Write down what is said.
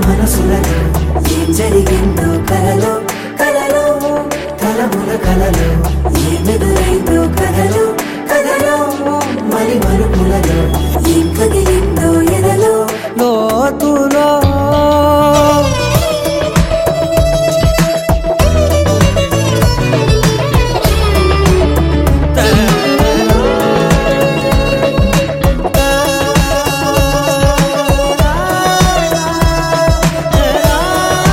మనసులలో ఏం జరిగిందో కలలో కలలో తలముల కలలో ఏమెదురైందో కలలో కలలో మరి మరుపులలో ఏం కదిలిందో ఎదలో లోతులో